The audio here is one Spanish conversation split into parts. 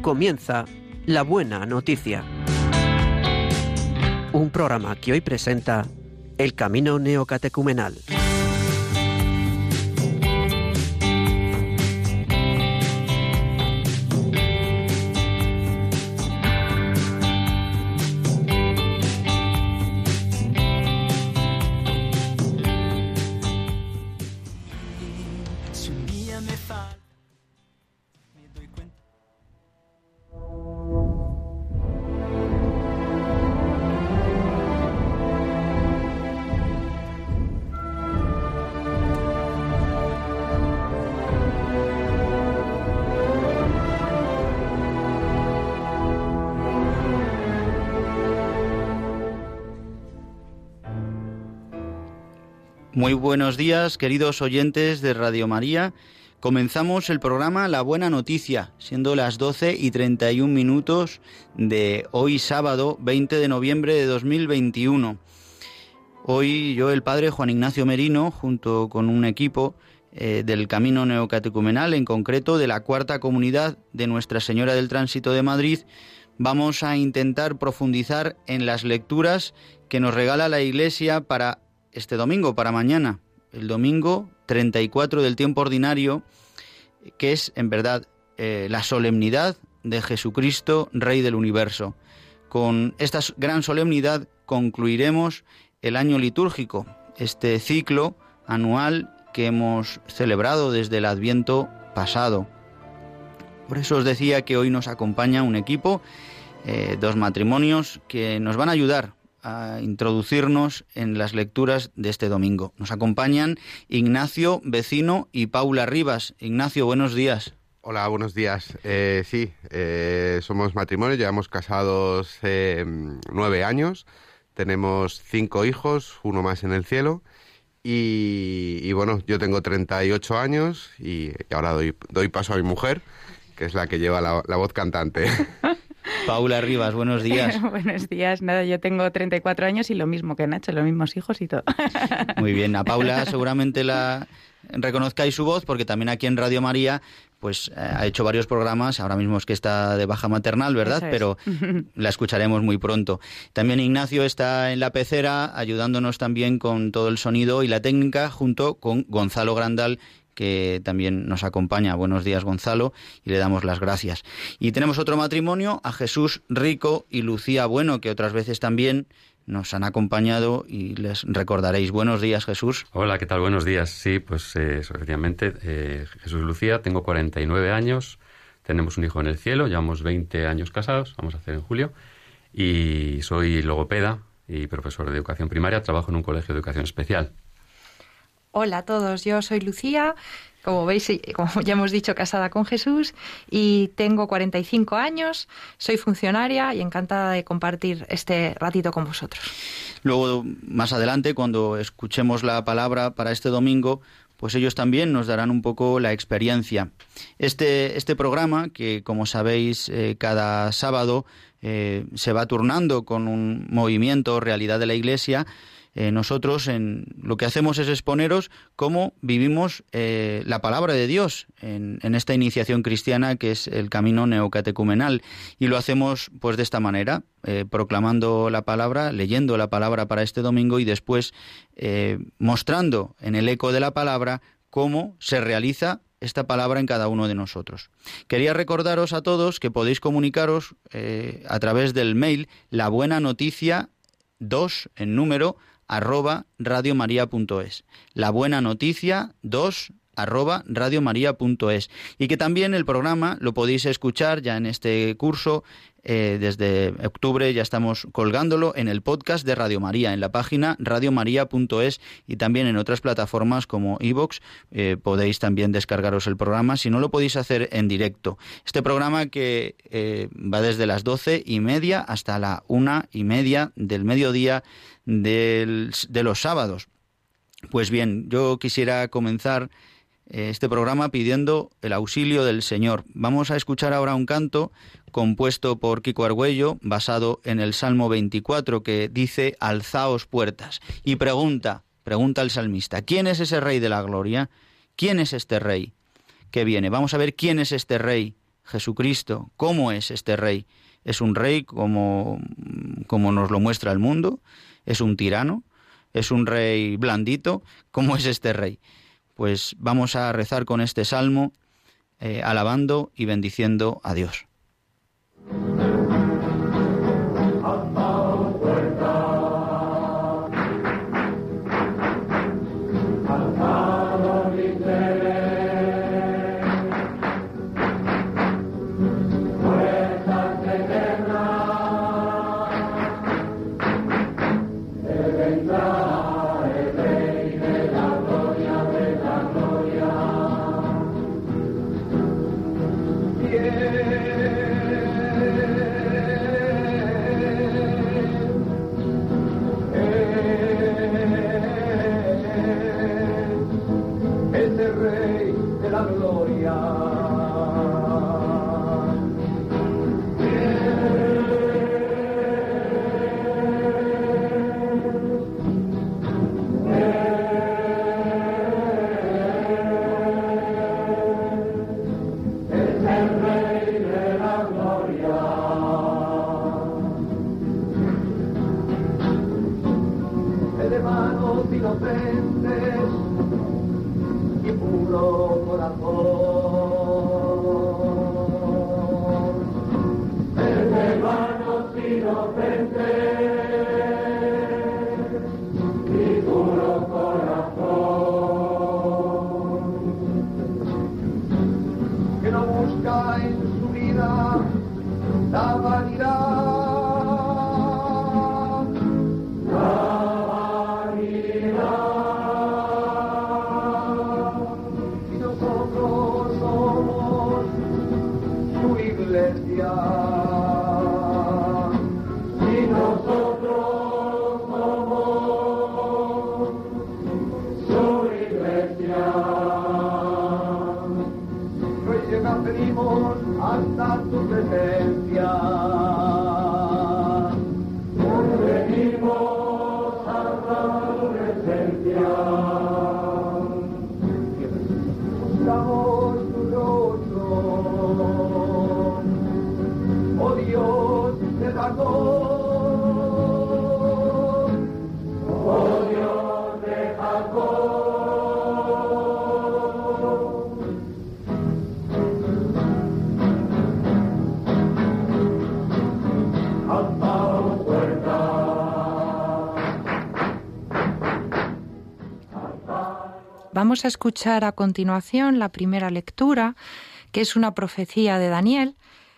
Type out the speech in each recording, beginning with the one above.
comienza La Buena Noticia. Un programa que hoy presenta El Camino Neocatecumenal. Muy buenos días, queridos oyentes de Radio María. Comenzamos el programa La Buena Noticia, siendo las 12:31 de hoy sábado 20 de noviembre de 2021. Hoy yo, el padre Juan Ignacio Merino, junto con un equipo del Camino Neocatecumenal, en concreto de la Cuarta Comunidad de Nuestra Señora del Tránsito de Madrid, vamos a intentar profundizar en las lecturas que nos regala la Iglesia para este domingo, para mañana, el domingo 34 del tiempo ordinario, que es en verdad la solemnidad de Jesucristo, Rey del Universo. Con esta gran solemnidad concluiremos el año litúrgico, este ciclo anual que hemos celebrado desde el Adviento pasado. Por eso os decía que hoy nos acompaña un equipo, dos matrimonios que nos van a ayudar a introducirnos en las lecturas de este domingo. Nos acompañan Ignacio Vecino y Paula Rivas. Ignacio, buenos días. Hola, buenos días. Somos matrimonio, llevamos casados 9 años, tenemos 5 hijos, uno más en el cielo, y bueno, yo tengo 38 años y ahora doy paso a mi mujer, que es la que lleva la voz cantante. Paula Rivas, buenos días. Buenos días. Nada, yo tengo 34 años y lo mismo que Nacho, los mismos hijos y todo. Muy bien, a Paula seguramente la reconozcáis su voz, porque también aquí en Radio María pues ha hecho varios programas, ahora mismo es que está de baja maternal, ¿verdad? Pero la escucharemos muy pronto. También Ignacio está en la pecera, ayudándonos también con todo el sonido y la técnica, junto con Gonzalo Grandal, que también nos acompaña. Buenos días, Gonzalo, y le damos las gracias. Y tenemos otro matrimonio, a Jesús Rico y Lucía Bueno, que otras veces también nos han acompañado y les recordaréis. Buenos días, Jesús. Hola, ¿qué tal? Buenos días. Sí, pues efectivamente, Jesús y Lucía, tengo 49 años, tenemos un hijo en el cielo, llevamos 20 años casados, vamos a hacer en julio, y soy logopeda y profesor de educación primaria, trabajo en un colegio de educación especial. Hola a todos, yo soy Lucía, como veis, como ya hemos dicho, casada con Jesús, y tengo 45 años, soy funcionaria y encantada de compartir este ratito con vosotros. Luego, más adelante, cuando escuchemos la palabra para este domingo, pues ellos también nos darán un poco la experiencia. Este programa, que como sabéis, cada sábado se va turnando con un movimiento Realidad de la Iglesia. Nosotros lo que hacemos es exponeros cómo vivimos la palabra de Dios en esta iniciación cristiana que es el camino neocatecumenal, y lo hacemos pues de esta manera, proclamando la palabra, leyendo la palabra para este domingo y después mostrando en el eco de la palabra cómo se realiza esta palabra en cada uno de nosotros. Quería recordaros a todos que podéis comunicaros a través del mail labuenanoticia2 en número @radiomaria.es. La buena noticia 2 @radiomaria.es, y que también el programa lo podéis escuchar ya en este curso. Desde octubre ya estamos colgándolo en el podcast de Radio María, en la página radiomaria.es, y también en otras plataformas como iVoox. Podéis también descargaros el programa si no lo podéis hacer en directo. Este programa que va desde las 12:30 hasta la 1:30 del mediodía de los sábados. Pues bien, yo quisiera comenzar este programa pidiendo el auxilio del Señor. Vamos a escuchar ahora un canto compuesto por Kiko Argüello, basado en el Salmo 24, que dice: alzaos puertas. Y pregunta el salmista: ¿quién es ese Rey de la Gloria? ¿Quién es este Rey que viene? Vamos a ver quién es este Rey Jesucristo. ¿Cómo es este rey? ¿Es un rey como nos lo muestra el mundo? ¿Es un tirano? ¿Es un rey blandito? ¿Cómo es este rey? Pues vamos a rezar con este salmo, alabando y bendiciendo a Dios. Vamos a escuchar a continuación la primera lectura, que es una profecía de Daniel.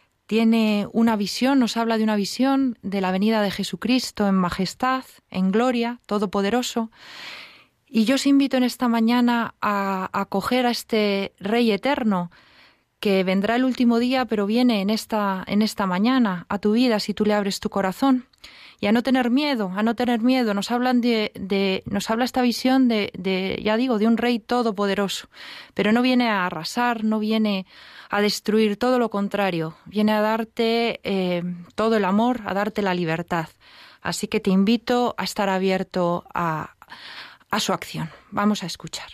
Tiene una visión, nos habla de una visión de la venida de Jesucristo en majestad, en gloria, todopoderoso. Y yo os invito en esta mañana a acoger a este Rey eterno, que vendrá el último día, pero viene en esta mañana a tu vida si tú le abres tu corazón. Y a no tener miedo, nos habla esta visión de un rey todopoderoso, pero no viene a arrasar, no viene a destruir, todo lo contrario, viene a darte todo el amor, a darte la libertad. Así que te invito a estar abierto a su acción. Vamos a escuchar.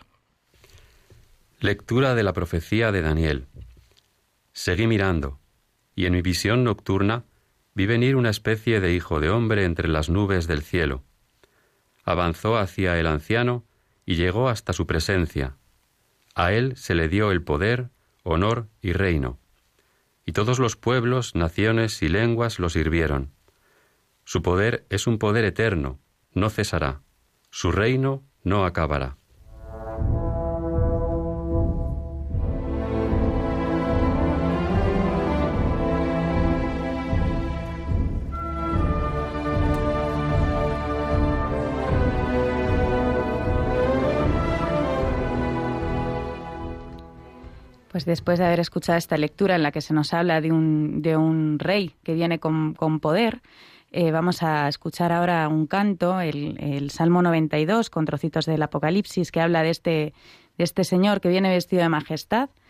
Lectura de la profecía de Daniel. Seguí mirando, y en mi visión nocturna vi venir una especie de hijo de hombre entre las nubes del cielo. Avanzó hacia el anciano y llegó hasta su presencia. A él se le dio el poder, honor y reino. Y todos los pueblos, naciones y lenguas lo sirvieron. Su poder es un poder eterno, no cesará. Su reino no acabará. Pues después de haber escuchado esta lectura en la que se nos habla de un rey que viene con poder, vamos a escuchar ahora un canto, el Salmo 92, con trocitos del Apocalipsis, que habla de este señor que viene vestido de majestad.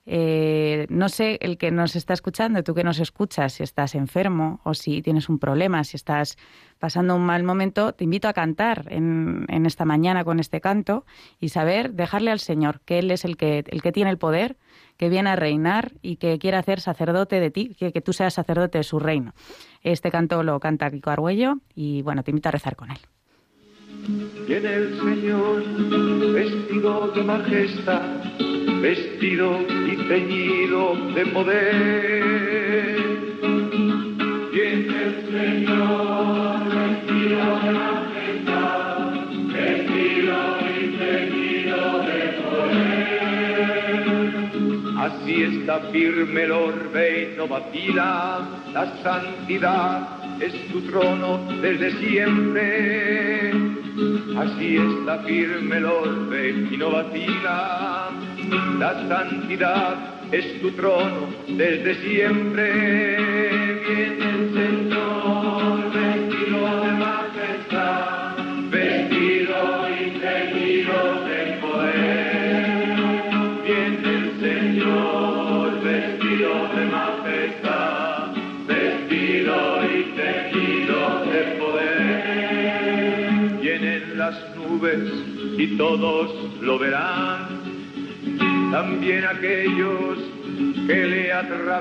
No sé, el que nos está escuchando, tú que nos escuchas, si estás enfermo o si tienes un problema, si estás pasando un mal momento, te invito a cantar en esta mañana con este canto y dejarle al Señor que Él es el que tiene el poder, que viene a reinar y que quiere hacer sacerdote de ti, que tú seas sacerdote de su reino. Este canto lo canta Kiko Argüello y bueno, te invito a rezar con él. Viene el Señor vestido de majestad, vestido y ceñido de poder. Viene el Señor vestido de majestad, vestido y ceñido de poder. Así está firme el orbe y no vacila, la santidad es tu trono desde siempre. Así está firme el orbe y no vacila, la santidad es tu trono desde siempre. Viene el Señor vestido de majestad, vestido y ceñido de poder. Viene el Señor vestido de majestad, vestido y ceñido de poder. Vienen las nubes y todos lo verán, también aquellos que le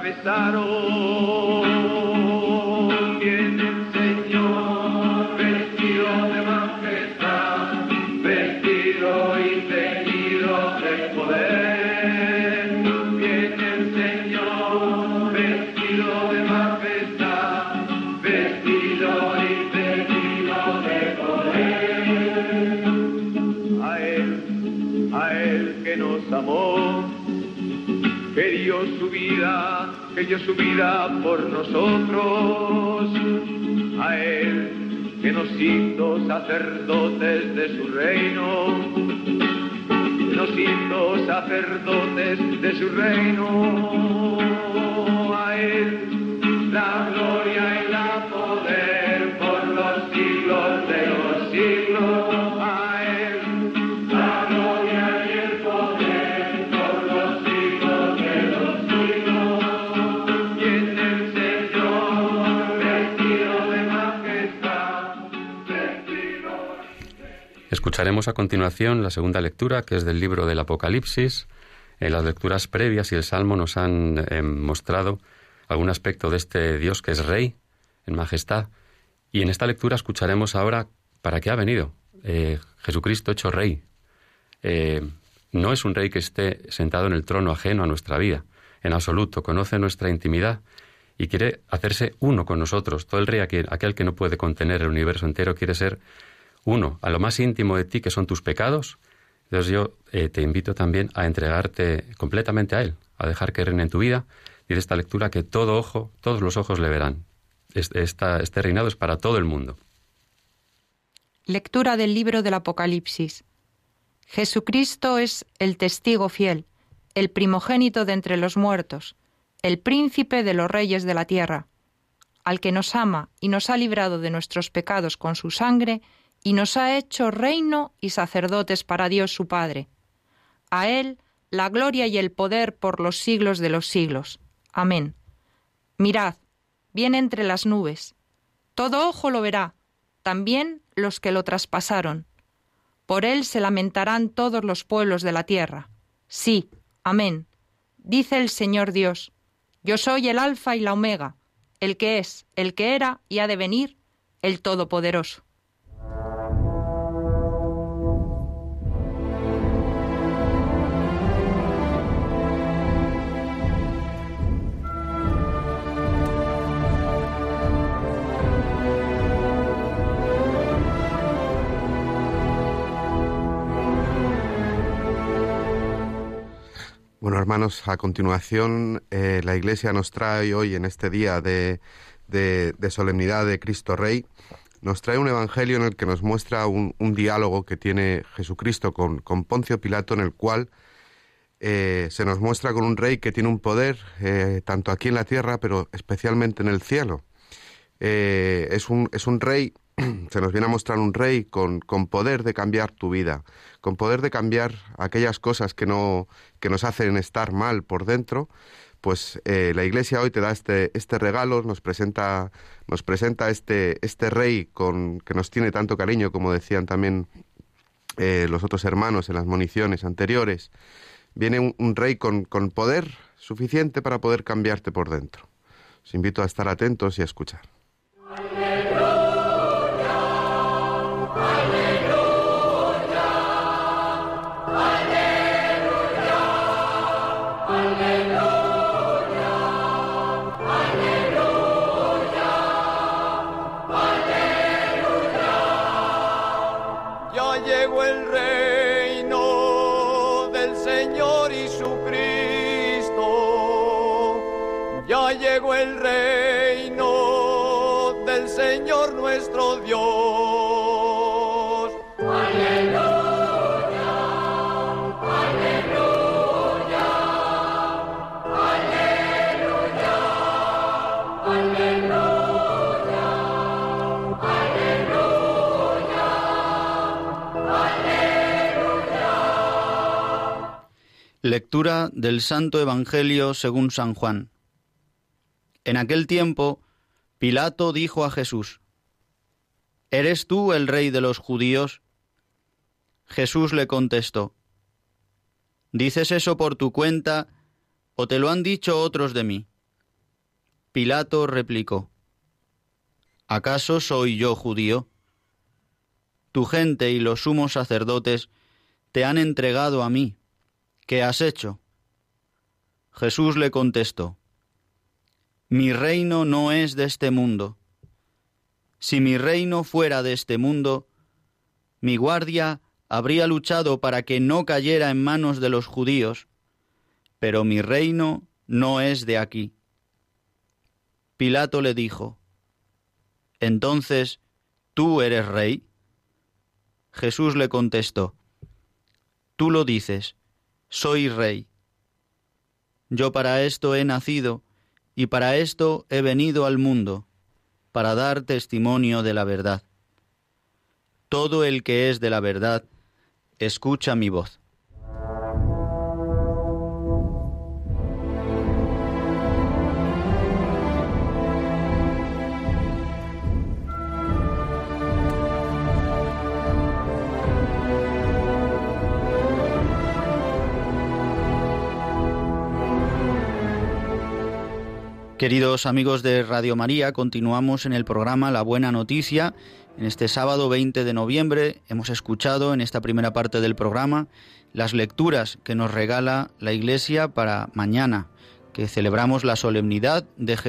atravesaron. Viene el Señor vestido de majestad, vestido y ceñido de poder. Viene el Señor vestido de majestad, vestido y ceñido de poder. A Él que nos amó, que dio su vida por nosotros, a Él que nos hizo sacerdotes de su reino, nos hizo sacerdotes de su reino, a Él la gloria y la poder por los siglos de los siglos, a Él la gloria y el poder por los siglos de los siglos. Viene el Señor vestido de majestad, vestido. Escucharemos a continuación la segunda lectura, que es del libro del Apocalipsis. En las lecturas previas y el Salmo nos han mostrado algún aspecto de este Dios que es Rey, en majestad. Y en esta lectura escucharemos ahora para qué ha venido Jesucristo hecho Rey. No es un Rey que esté sentado en el trono ajeno a nuestra vida, en absoluto. Conoce nuestra intimidad y quiere hacerse uno con nosotros. Todo el Rey, aquel que no puede contener el universo entero, quiere ser uno a lo más íntimo de ti, que son tus pecados. Entonces yo te invito también a entregarte completamente a Él, a dejar que reine en tu vida. Y de esta lectura que todos los ojos le verán. Este reinado es para todo el mundo. Lectura del libro del Apocalipsis. Jesucristo es el testigo fiel, el primogénito de entre los muertos, el príncipe de los reyes de la tierra, al que nos ama y nos ha librado de nuestros pecados con su sangre y nos ha hecho reino y sacerdotes para Dios su Padre. A Él la gloria y el poder por los siglos de los siglos. Amén. Mirad, viene entre las nubes. Todo ojo lo verá, también los que lo traspasaron. Por él se lamentarán todos los pueblos de la tierra. Sí, amén. Dice el Señor Dios: Yo soy el Alfa y la Omega, el que es, el que era y ha de venir, el Todopoderoso. Bueno, hermanos, a continuación la Iglesia nos trae hoy, en este día de solemnidad de Cristo Rey, nos trae un evangelio en el que nos muestra un diálogo que tiene Jesucristo con Poncio Pilato, en el cual se nos muestra con un rey que tiene un poder tanto aquí en la tierra, pero especialmente en el cielo. Es un rey se nos viene a mostrar un rey con poder de cambiar tu vida, con poder de cambiar aquellas cosas que nos hacen estar mal por dentro. Pues la Iglesia hoy te da este regalo, nos presenta este rey que nos tiene tanto cariño, como decían también los otros hermanos en las moniciones anteriores. Viene un rey con poder suficiente para poder cambiarte por dentro. Os invito a estar atentos y a escuchar. Llegó el reino del Señor nuestro Dios. Aleluya, aleluya, aleluya, aleluya, aleluya, aleluya. Lectura del Santo Evangelio según San Juan. En aquel tiempo, Pilato dijo a Jesús: ¿Eres tú el rey de los judíos? Jesús le contestó: ¿Dices eso por tu cuenta o te lo han dicho otros de mí? Pilato replicó: ¿Acaso soy yo judío? Tu gente y los sumos sacerdotes te han entregado a mí. ¿Qué has hecho? Jesús le contestó: Mi reino no es de este mundo. Si mi reino fuera de este mundo, mi guardia habría luchado para que no cayera en manos de los judíos, pero mi reino no es de aquí. Pilato le dijo: ¿Entonces tú eres rey? Jesús le contestó: Tú lo dices, soy rey. Yo para esto he nacido, y para esto he venido al mundo, para dar testimonio de la verdad. Todo el que es de la verdad, escucha mi voz. Queridos amigos de Radio María, continuamos en el programa La Buena Noticia. En este sábado 20 de noviembre hemos escuchado en esta primera parte del programa las lecturas que nos regala la Iglesia para mañana, que celebramos la solemnidad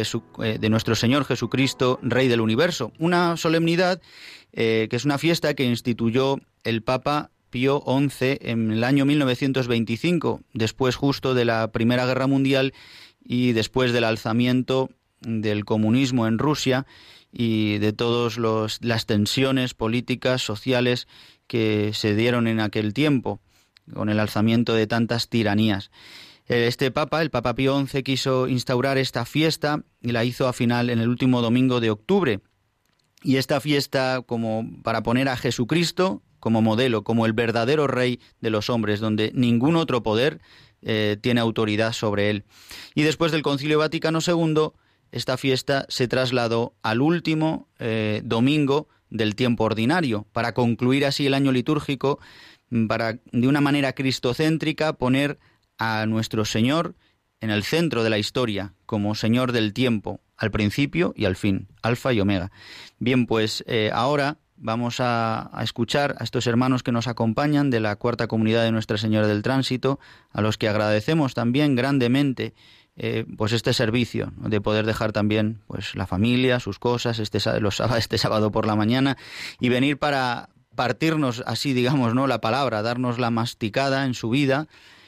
de nuestro Señor Jesucristo, Rey del Universo. Una solemnidad que es una fiesta que instituyó el Papa Pío XI en el año 1925, después justo de la Primera Guerra Mundial y después del alzamiento del comunismo en Rusia y de todas las tensiones políticas, sociales que se dieron en aquel tiempo, con el alzamiento de tantas tiranías. Este Papa, el Papa Pío XI, quiso instaurar esta fiesta y la hizo en el último domingo de octubre. Y esta fiesta como para poner a Jesucristo como modelo, como el verdadero Rey de los hombres, donde ningún otro poder tiene autoridad sobre él. Y después del Concilio Vaticano II, esta fiesta se trasladó al último domingo del tiempo ordinario, para concluir así el año litúrgico, para de una manera cristocéntrica poner a nuestro Señor en el centro de la historia, como Señor del tiempo, al principio y al fin, Alfa y Omega. Bien, pues ahora vamos a escuchar a estos hermanos que nos acompañan de la Cuarta Comunidad de Nuestra Señora del Tránsito, a los que agradecemos también grandemente pues este servicio, ¿no?, de poder dejar también pues la familia, sus cosas, este sábado por la mañana, y venir para partirnos así, digamos, ¿no?, la palabra, darnos la masticada en su vida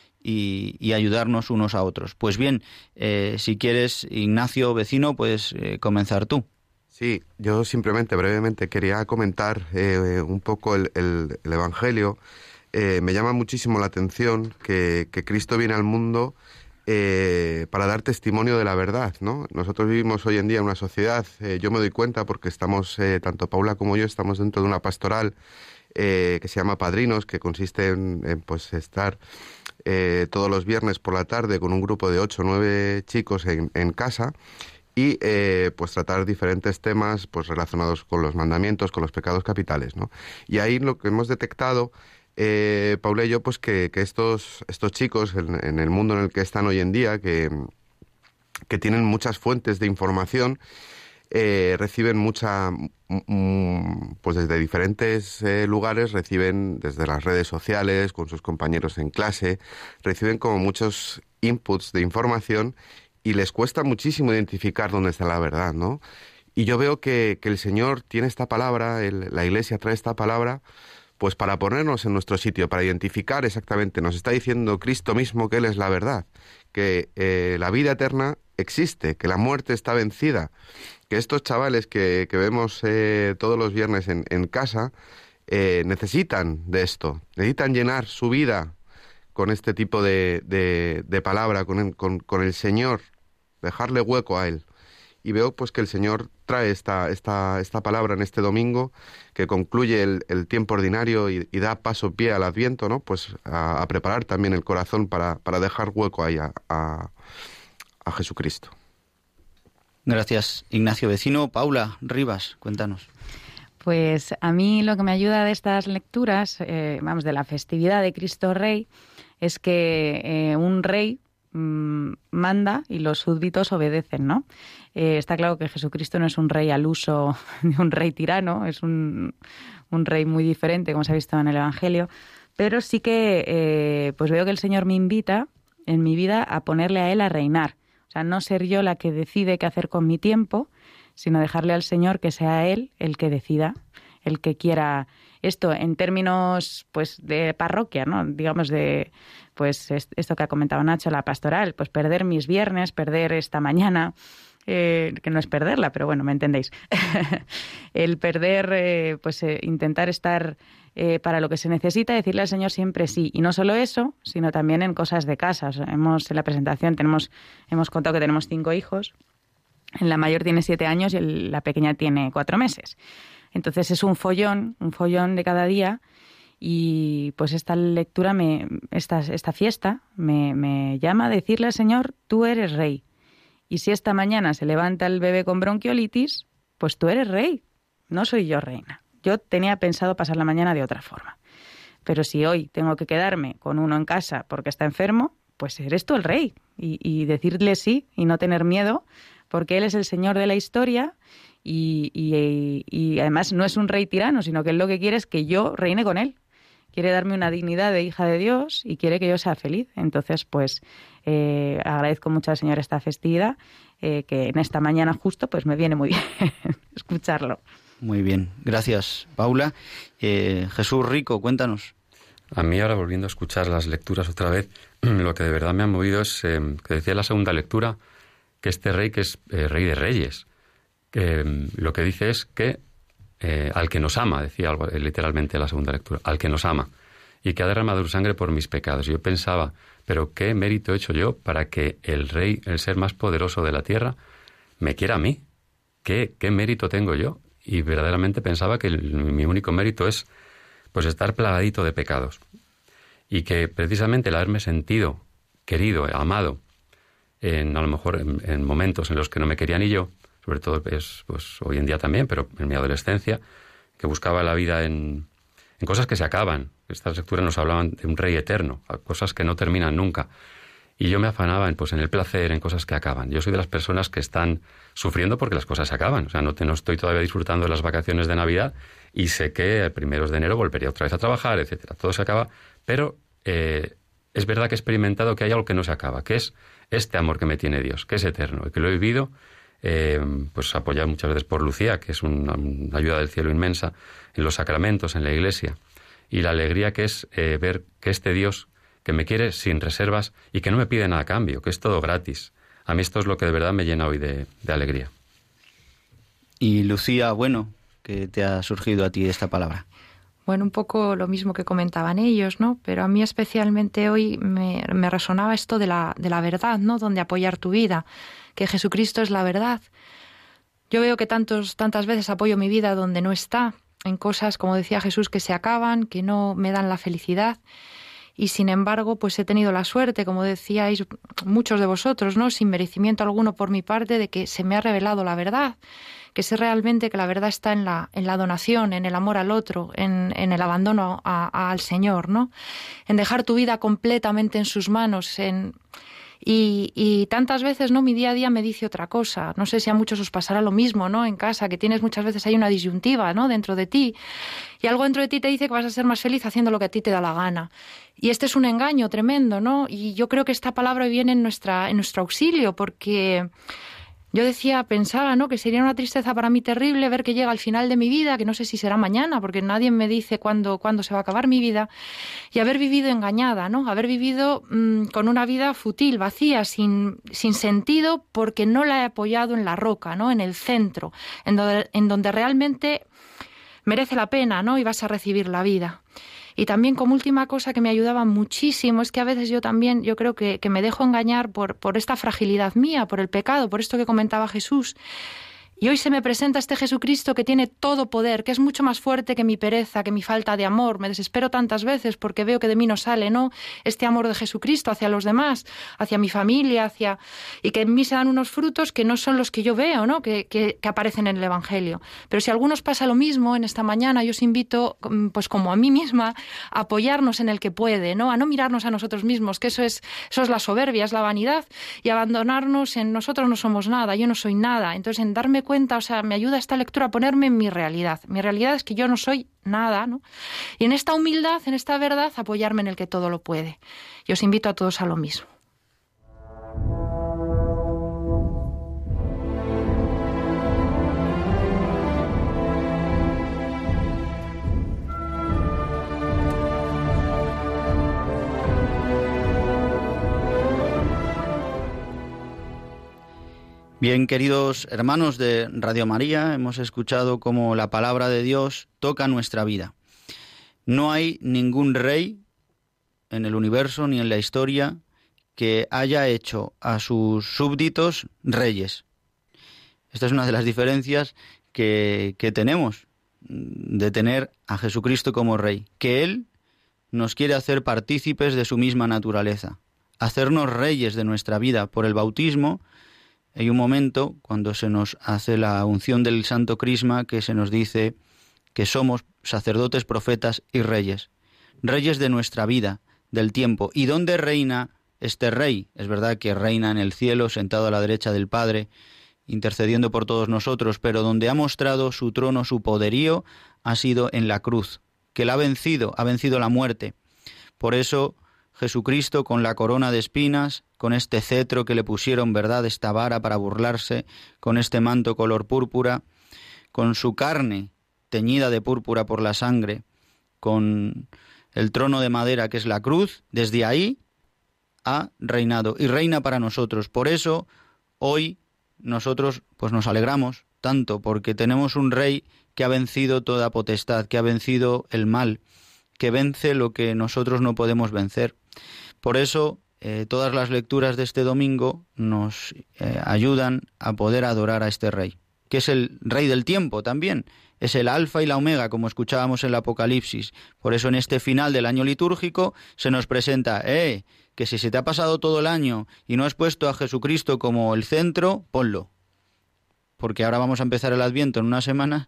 y ayudarnos unos a otros. Pues bien, si quieres, Ignacio, vecino, puedes comenzar tú. Sí, yo simplemente, brevemente, quería comentar un poco el Evangelio. Me llama muchísimo la atención que Cristo viene al mundo para dar testimonio de la verdad, ¿no? Nosotros vivimos hoy en día en una sociedad, yo me doy cuenta porque estamos, tanto Paula como yo, estamos dentro de una pastoral que se llama Padrinos, que consiste en pues estar todos los viernes por la tarde con un grupo de 8 o 9 chicos en casa y pues tratar diferentes temas pues relacionados con los mandamientos, con los pecados capitales, ¿no? Y ahí lo que hemos detectado, Paula y yo, pues que estos chicos en el mundo en el que están hoy en día, que tienen muchas fuentes de información, reciben pues desde diferentes lugares, reciben desde las redes sociales, con sus compañeros en clase, reciben como muchos inputs de información y les cuesta muchísimo identificar dónde está la verdad, ¿no? Y yo veo que el Señor tiene esta palabra, la Iglesia trae esta palabra, pues para ponernos en nuestro sitio, para identificar exactamente. Nos está diciendo Cristo mismo que Él es la verdad, que la vida eterna existe, que la muerte está vencida, que estos chavales que vemos todos los viernes en casa necesitan de esto, necesitan llenar su vida con este tipo de palabra, con el Señor, dejarle hueco a Él. Y veo pues que el Señor trae esta palabra en este domingo, que concluye el tiempo ordinario y da pie al Adviento, ¿no? Pues a preparar también el corazón para dejar hueco ahí a Jesucristo. Gracias, Ignacio. Vecino, Paula Rivas, cuéntanos. Pues a mí lo que me ayuda de estas lecturas, de la festividad de Cristo Rey, es que un rey manda y los súbditos obedecen, ¿no? Está claro que Jesucristo no es un rey al uso de un rey tirano, es un rey muy diferente, como se ha visto en el Evangelio, pero sí que pues veo que el Señor me invita en mi vida a ponerle a Él a reinar. O sea, no ser yo la que decide qué hacer con mi tiempo, sino dejarle al Señor que sea Él el que decida, el que quiera esto en términos pues de parroquia, ¿no? Digamos de pues esto que ha comentado Nacho, la pastoral, pues perder mis viernes, perder esta mañana, que no es perderla, pero bueno, me entendéis. El perder, intentar estar para lo que se necesita, decirle al Señor siempre sí. Y no solo eso, sino también en cosas de casa. O sea, en la presentación hemos contado que tenemos 5 hijos. La mayor tiene 7 años y la pequeña tiene 4 meses. Entonces es un follón de cada día. Y pues esta lectura, esta fiesta, me llama a decirle al Señor, tú eres rey. Y si esta mañana se levanta el bebé con bronquiolitis, pues tú eres rey, no soy yo reina. Yo tenía pensado pasar la mañana de otra forma. Pero si hoy tengo que quedarme con uno en casa porque está enfermo, pues eres tú el rey. Y decirle sí y no tener miedo, porque Él es el Señor de la historia y además no es un rey tirano, sino que Él lo que quiere es que yo reine con Él. Quiere darme una dignidad de hija de Dios y quiere que yo sea feliz. Entonces, pues agradezco mucho al Señor esta festividad, que en esta mañana justo pues me viene muy bien escucharlo. Muy bien, gracias, Paula. Jesús Rico, cuéntanos. A mí ahora, volviendo a escuchar las lecturas otra vez, lo que de verdad me ha movido es que decía la segunda lectura que este rey, que es rey de reyes, que lo que dice es que al que nos ama, decía algo, literalmente la segunda lectura, al que nos ama, y que ha derramado su sangre por mis pecados. Yo pensaba, pero ¿qué mérito he hecho yo para que el rey, el ser más poderoso de la tierra, me quiera a mí? ¿Qué mérito tengo yo? Y verdaderamente pensaba que mi único mérito es pues estar plagadito de pecados. Y que precisamente el haberme sentido querido, amado, a lo mejor en momentos en los que no me quería ni yo, sobre todo pues hoy en día también, pero en mi adolescencia, que buscaba la vida en cosas que se acaban. Estas lecturas nos hablaban de un rey eterno, cosas que no terminan nunca. Y yo me afanaba en el placer, en cosas que acaban. Yo soy de las personas que están sufriendo porque las cosas se acaban. O sea, no estoy todavía disfrutando de las vacaciones de Navidad y sé que el 1 de enero volveré otra vez a trabajar, etcétera. Todo se acaba, pero es verdad que he experimentado que hay algo que no se acaba, que es este amor que me tiene Dios, que es eterno y que lo he vivido apoyado muchas veces por Lucía, que es una ayuda del cielo inmensa en los sacramentos, en la Iglesia, y la alegría que es ver que este Dios que me quiere sin reservas y que no me pide nada a cambio, que es todo gratis. A mí esto es lo que de verdad me llena hoy de alegría. Y Lucía, bueno, ¿qué te ha surgido a ti esta palabra? Bueno, un poco lo mismo que comentaban ellos, ¿no? Pero a mí especialmente hoy me resonaba esto de la verdad, ¿no? Donde apoyar tu vida, que Jesucristo es la verdad. Yo veo que tantas veces apoyo mi vida donde no está, en cosas, como decía Jesús, que se acaban, que no me dan la felicidad. Y sin embargo, pues he tenido la suerte, como decíais muchos de vosotros, ¿no? Sin merecimiento alguno por mi parte, de que se me ha revelado la verdad, que sé realmente que la verdad está en la donación, en el amor al otro, en el abandono al Señor, ¿no? En dejar tu vida completamente en sus manos, y tantas veces, ¿no? Mi día a día me dice otra cosa. No sé si a muchos os pasará lo mismo, ¿no? En casa, que tienes muchas veces hay una disyuntiva, ¿no? Dentro de ti. Y algo dentro de ti te dice que vas a ser más feliz haciendo lo que a ti te da la gana. Y este es un engaño tremendo, ¿no? Y yo creo que esta palabra viene en nuestro auxilio, porque yo pensaba, ¿no? Que sería una tristeza para mí terrible ver que llega al final de mi vida, que no sé si será mañana, porque nadie me dice cuándo se va a acabar mi vida, y haber vivido engañada, ¿no? Haber vivido con una vida fútil, vacía, sin sentido, porque no la he apoyado en la roca, ¿no? En el centro, en donde realmente merece la pena, ¿no? Y vas a recibir la vida. Y también, como última cosa que me ayudaba muchísimo, es que a veces yo creo que me dejo engañar por esta fragilidad mía, por el pecado, por esto que comentaba Jesús. Y hoy se me presenta este Jesucristo que tiene todo poder, que es mucho más fuerte que mi pereza, que mi falta de amor. Me desespero tantas veces porque veo que de mí no sale, ¿no? Este amor de Jesucristo hacia los demás, hacia mi familia, y que en mí se dan unos frutos que no son los que yo veo, ¿no? Que aparecen en el Evangelio. Pero si a algunos pasa lo mismo, en esta mañana yo os invito, pues como a mí misma, a apoyarnos en el que puede, ¿no? A no mirarnos a nosotros mismos, que eso es la soberbia, es la vanidad, y abandonarnos en nosotros no somos nada, yo no soy nada. Entonces, en darme cuenta, me ayuda esta lectura a ponerme en mi realidad. Mi realidad es que yo no soy nada, ¿no? Y en esta humildad, en esta verdad, apoyarme en el que todo lo puede. Y os invito a todos a lo mismo. Bien, queridos hermanos de Radio María, hemos escuchado cómo la palabra de Dios toca nuestra vida. No hay ningún rey en el universo ni en la historia que haya hecho a sus súbditos reyes. Esta es una de las diferencias que tenemos de tener a Jesucristo como rey, que Él nos quiere hacer partícipes de su misma naturaleza, hacernos reyes de nuestra vida por el bautismo. Hay un momento, cuando se nos hace la unción del Santo Crisma, que se nos dice que somos sacerdotes, profetas y reyes. Reyes de nuestra vida, del tiempo. ¿Y dónde reina este rey? Es verdad que reina en el cielo, sentado a la derecha del Padre, intercediendo por todos nosotros, pero donde ha mostrado su trono, su poderío, ha sido en la cruz, que la ha vencido la muerte. Por eso Jesucristo, con la corona de espinas, con este cetro que le pusieron, ¿verdad?, esta vara para burlarse, con este manto color púrpura, con su carne teñida de púrpura por la sangre, con el trono de madera que es la cruz, desde ahí ha reinado y reina para nosotros. Por eso hoy nosotros pues nos alegramos tanto, porque tenemos un rey que ha vencido toda potestad, que ha vencido el mal, que vence lo que nosotros no podemos vencer. Por eso todas las lecturas de este domingo nos ayudan a poder adorar a este rey, que es el rey del tiempo también, es el alfa y la omega, como escuchábamos en el Apocalipsis. Por eso en este final del año litúrgico se nos presenta, que si se te ha pasado todo el año y no has puesto a Jesucristo como el centro, ponlo. Porque ahora vamos a empezar el Adviento en una semana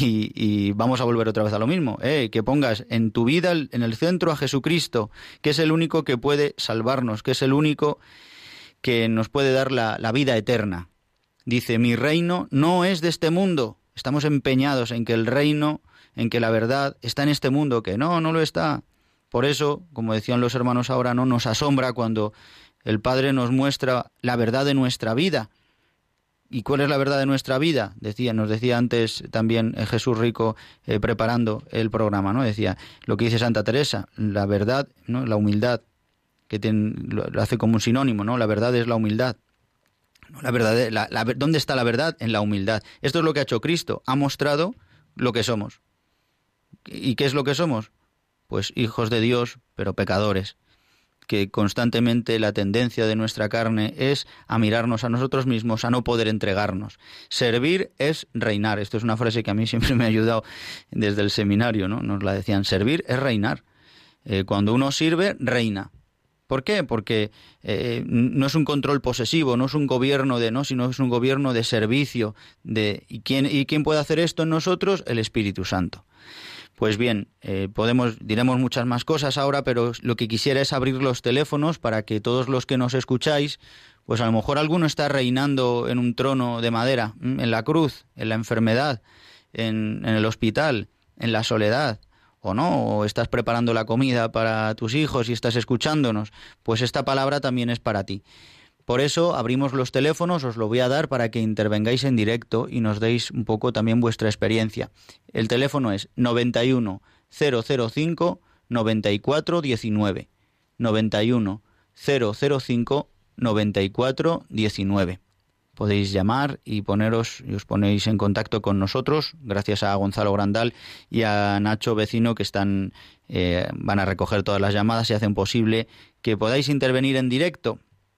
y vamos a volver otra vez a lo mismo. Que pongas en tu vida, en el centro, a Jesucristo, que es el único que puede salvarnos, que es el único que nos puede dar la vida eterna. Dice, mi reino no es de este mundo. Estamos empeñados en que el reino, en que la verdad está en este mundo, que no lo está. Por eso, como decían los hermanos ahora, no nos asombra cuando el Padre nos muestra la verdad de nuestra vida. ¿Y cuál es la verdad de nuestra vida? Nos decía antes también Jesús Rico preparando el programa, ¿no? Decía lo que dice Santa Teresa, la verdad, ¿no? La humildad, que lo hace como un sinónimo, ¿no? La verdad es la humildad. La verdad, ¿dónde está la verdad? En la humildad. Esto es lo que ha hecho Cristo, ha mostrado lo que somos. ¿Y qué es lo que somos? Pues hijos de Dios, pero pecadores, que constantemente la tendencia de nuestra carne es a mirarnos a nosotros mismos, a no poder entregarnos. Servir es reinar. Esto es una frase que a mí siempre me ha ayudado desde el seminario, ¿no? Nos la decían, servir es reinar. Cuando uno sirve, reina. ¿Por qué? Porque no es un control posesivo, no es un gobierno sino es un gobierno de servicio. ¿Y quién puede hacer esto en nosotros? El Espíritu Santo. Pues bien, diremos muchas más cosas ahora, pero lo que quisiera es abrir los teléfonos para que todos los que nos escucháis, pues a lo mejor alguno está reinando en un trono de madera, en la cruz, en la enfermedad, en el hospital, en la soledad, o no, o estás preparando la comida para tus hijos y estás escuchándonos, pues esta palabra también es para ti. Por eso abrimos los teléfonos, os lo voy a dar para que intervengáis en directo y nos deis un poco también vuestra experiencia. El teléfono es 91 005 94 19. 91 005 94 19. Podéis llamar y os ponéis en contacto con nosotros, gracias a Gonzalo Grandal y a Nacho Vecino, que van a recoger todas las llamadas y hacen posible que podáis intervenir en directo.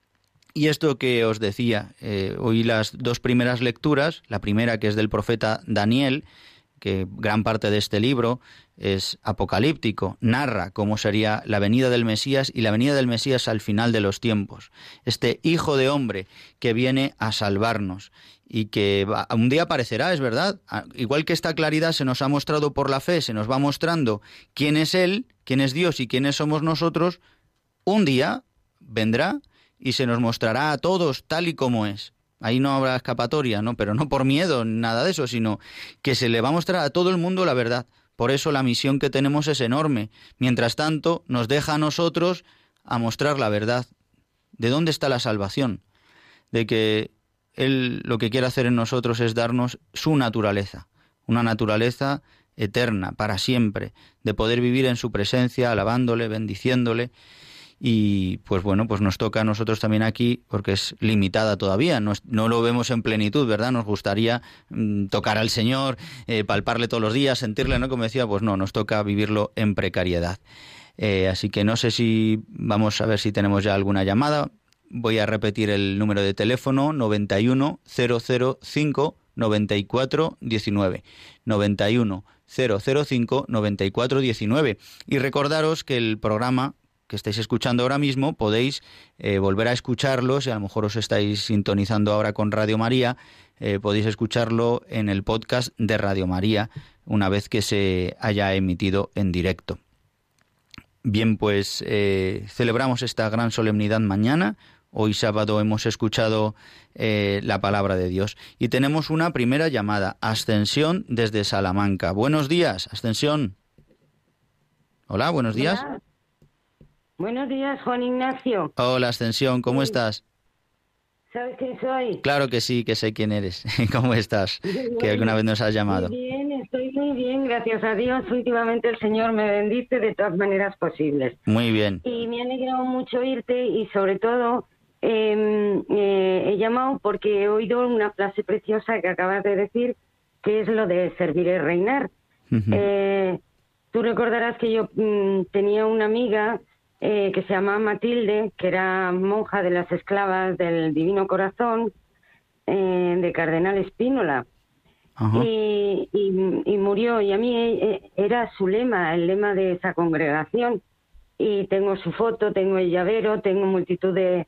Y esto que os decía, hoy las dos primeras lecturas, la primera que es del profeta Daniel, que gran parte de este libro es apocalíptico, narra cómo sería la venida del Mesías y la venida del Mesías al final de los tiempos. Este Hijo de Hombre que viene a salvarnos y que un día aparecerá, es verdad. Igual que esta claridad se nos ha mostrado por la fe, se nos va mostrando quién es Él, quién es Dios y quiénes somos nosotros, un día vendrá y se nos mostrará a todos tal y como es. Ahí no habrá escapatoria, ¿no? Pero no por miedo, nada de eso, sino que se le va a mostrar a todo el mundo la verdad. Por eso la misión que tenemos es enorme. Mientras tanto, nos deja a nosotros a mostrar la verdad. ¿De dónde está la salvación? De que Él lo que quiere hacer en nosotros es darnos su naturaleza, una naturaleza eterna, para siempre, de poder vivir en su presencia, alabándole, bendiciéndole. Y pues bueno, pues nos toca a nosotros también aquí, porque es limitada todavía, no lo vemos en plenitud, ¿verdad? Nos gustaría tocar al Señor, palparle todos los días, sentirle, ¿no? Como decía, pues no, nos toca vivirlo en precariedad. Así que no sé si vamos a ver si tenemos ya alguna llamada. Voy a repetir el número de teléfono, 91 005 94 19. 91 005 94 19. Y recordaros que el programa que estáis escuchando ahora mismo podéis volver a escucharlo. Si a lo mejor os estáis sintonizando ahora con Radio María, podéis escucharlo en el podcast de Radio María una vez que se haya emitido en directo. Bien, pues celebramos esta gran solemnidad mañana. Hoy sábado hemos escuchado la palabra de Dios y tenemos una primera llamada, Ascensión desde Salamanca. Buenos días, Ascensión. Hola, buenos días. Hola. Buenos días, Juan Ignacio. Hola, Ascensión, ¿cómo estás? ¿Sabes quién soy? Claro que sí, que sé quién eres. ¿Cómo estás? Que alguna vez nos has llamado. Muy bien, estoy muy bien, gracias a Dios. Últimamente el Señor me bendice de todas maneras posibles. Muy bien. Y me ha alegrado mucho oírte y sobre todo he llamado porque he oído una frase preciosa que acabas de decir, que es lo de servir es reinar. Uh-huh. Tú recordarás que yo tenía una amiga que se llamaba Matilde, que era monja de las esclavas del Divino Corazón, de Cardenal Espínola. Uh-huh. Y murió, y a mí era su lema, el lema de esa congregación. Y tengo su foto, tengo el llavero, tengo multitud de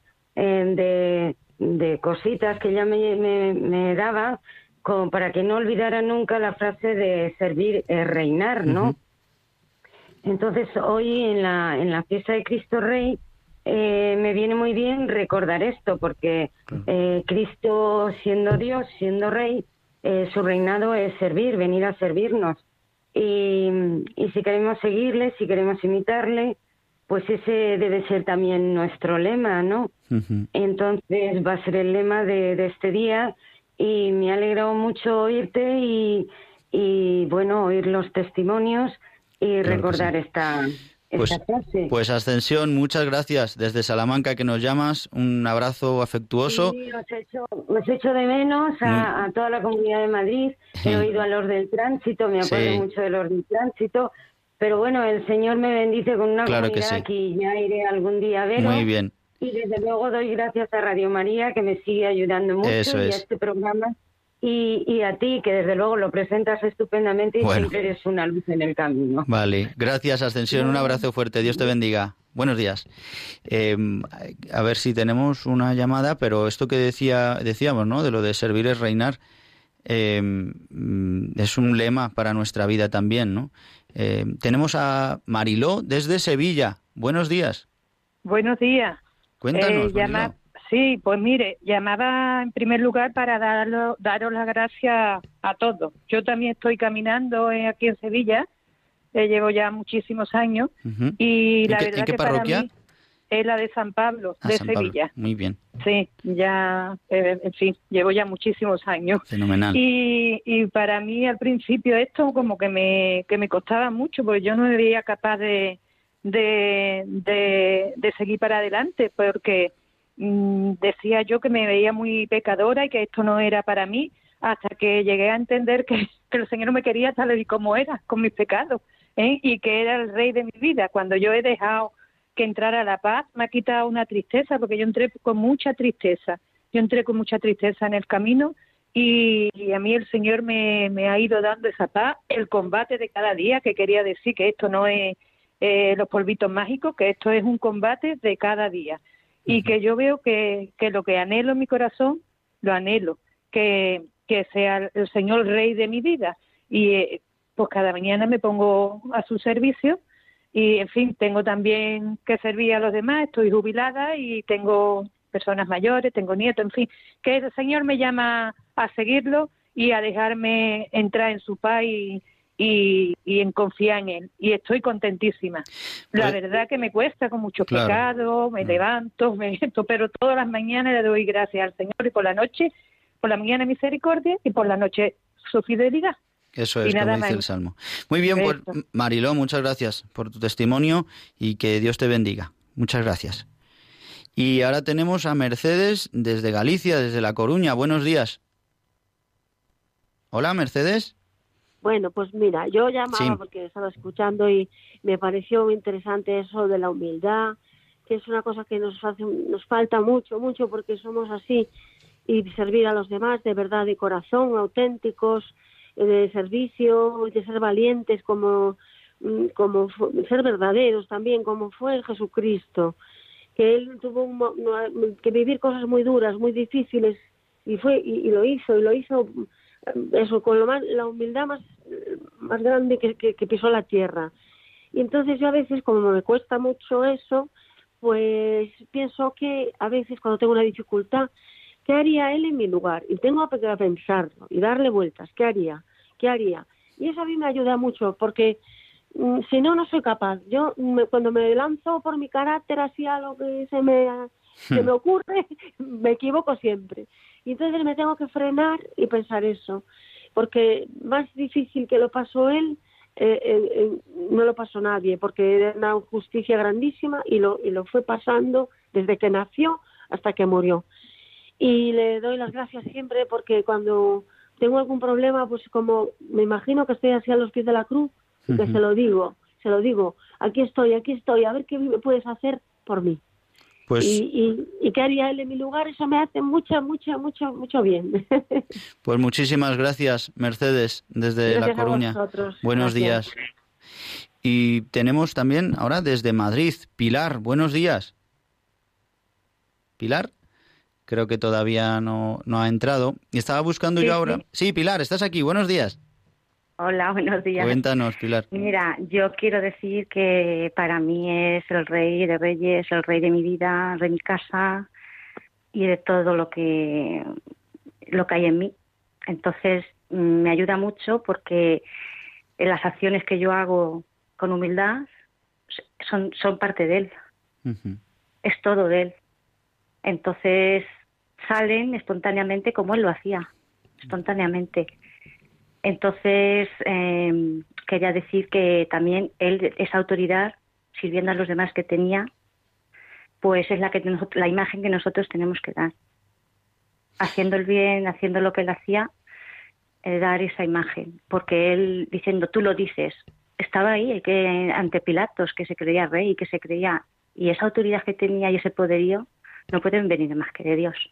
cositas que ella me daba, como para que no olvidara nunca la frase de servir es reinar, ¿no? Uh-huh. Entonces hoy en la fiesta de Cristo Rey me viene muy bien recordar esto, porque Cristo, siendo Dios, siendo Rey, su reinado es servir, venir a servirnos. Y si queremos seguirle, si queremos imitarle, pues ese debe ser también nuestro lema, ¿no? Uh-huh. Entonces va a ser el lema de este día, y me ha alegrado mucho oírte y bueno, oír los testimonios y recordar esta esa frase. Pues Ascensión, muchas gracias. Desde Salamanca que nos llamas, un abrazo afectuoso. Sí, os echo de menos a toda la Comunidad de Madrid. He oído a los del tránsito, me acuerdo mucho de los del tránsito. Pero bueno, el Señor me bendice con una comunidad aquí, ya iré algún día a veros. Muy bien. Y desde luego doy gracias a Radio María, que me sigue ayudando mucho, y a este programa. Y a ti, que desde luego lo presentas estupendamente y siempre eres una luz en el camino. Vale, gracias Ascensión, un abrazo fuerte, Dios te bendiga. Buenos días. A ver si tenemos una llamada, pero esto que decíamos, ¿no? De lo de servir es reinar, es un lema para nuestra vida también, ¿no? Tenemos a Mariló desde Sevilla. Buenos días. Buenos días. Cuéntanos, Mariló. Sí, pues mire, llamaba en primer lugar para daros las gracias a todos. Yo también estoy caminando aquí en Sevilla, llevo ya muchísimos años, y la verdad ¿en qué que parroquia? para mí es la de San Pablo, de San Sevilla. Pablo. Muy bien. Sí, ya, en fin, llevo ya muchísimos años. Fenomenal. Y para mí al principio esto como que me costaba mucho, porque yo no me veía capaz de seguir para adelante, porque decía yo que me veía muy pecadora y que esto no era para mí, hasta que llegué a entender que el Señor me quería tal y como era, con mis pecados, y que era el Rey de mi vida. Cuando yo he dejado que entrara la paz, me ha quitado una tristeza, porque yo entré con mucha tristeza. Yo entré con mucha tristeza en el camino, y a mí el Señor me ha ido dando esa paz, el combate de cada día, que quería decir que esto no es los polvitos mágicos, que esto es un combate de cada día. Y que yo veo que lo que anhelo en mi corazón, lo anhelo, que sea el Señor Rey de mi vida. Y pues cada mañana me pongo a su servicio y, en fin, tengo también que servir a los demás, estoy jubilada y tengo personas mayores, tengo nietos, en fin, que el Señor me llama a seguirlo y a dejarme entrar en su paz y en confiar en él, y estoy contentísima. La verdad que me cuesta con muchos pecados, me levanto, pero todas las mañanas le doy gracias al Señor, y por la mañana misericordia y por la noche su fidelidad. Eso es, como dice el Salmo. Muy bien, pues Mariló, muchas gracias por tu testimonio y que Dios te bendiga. Muchas gracias. Y ahora tenemos a Mercedes desde Galicia, desde La Coruña. Buenos días. Hola, Mercedes. Bueno, pues mira, yo llamaba porque estaba escuchando y me pareció muy interesante eso de la humildad, que es una cosa que nos falta mucho, porque somos así, y servir a los demás de verdad, de corazón, auténticos, de servicio, de ser valientes, como ser verdaderos también, como fue Jesucristo, que él tuvo que vivir cosas muy duras, muy difíciles, y lo hizo eso con la humildad más grande que pisó la tierra. Y entonces yo a veces, como me cuesta mucho eso, pues pienso que a veces cuando tengo una dificultad, ¿qué haría él en mi lugar? Y tengo que pensarlo y darle vueltas. ¿Qué haría? Y eso a mí me ayuda mucho, porque si no soy capaz. Yo cuando me lanzo por mi carácter así a lo que se me ocurre, me equivoco siempre. Y entonces me tengo que frenar y pensar eso, porque más difícil que lo pasó él, no lo pasó nadie, porque era una justicia grandísima y lo fue pasando desde que nació hasta que murió. Y le doy las gracias siempre, porque cuando tengo algún problema, pues como me imagino que estoy así a los pies de la cruz, que se lo digo, aquí estoy, a ver qué me puedes hacer por mí. Pues, y qué haría él en mi lugar, eso me hace mucho bien. Pues muchísimas gracias, Mercedes, desde gracias La Coruña. Buenos días. Y tenemos también ahora desde Madrid, Pilar, buenos días. Pilar, creo que todavía no ha entrado. Y estaba buscando yo ahora. Sí, Pilar, estás aquí, buenos días. Hola, buenos días. Cuéntanos, Pilar. Mira, yo quiero decir que para mí es el Rey de Reyes, el Rey de mi vida, de mi casa y de todo lo que hay en mí. Entonces, me ayuda mucho porque las acciones que yo hago con humildad son parte de él. Es todo de él. Entonces, salen espontáneamente como él lo hacía, espontáneamente. Entonces, quería decir que también él, esa autoridad, sirviendo a los demás que tenía, pues es la imagen que nosotros tenemos que dar. Haciendo el bien, haciendo lo que él hacía, dar esa imagen. Porque él, diciendo, tú lo dices, estaba ahí que ante Pilatos, que se creía rey, que se creía... Y esa autoridad que tenía y ese poderío no pueden venir más que de Dios.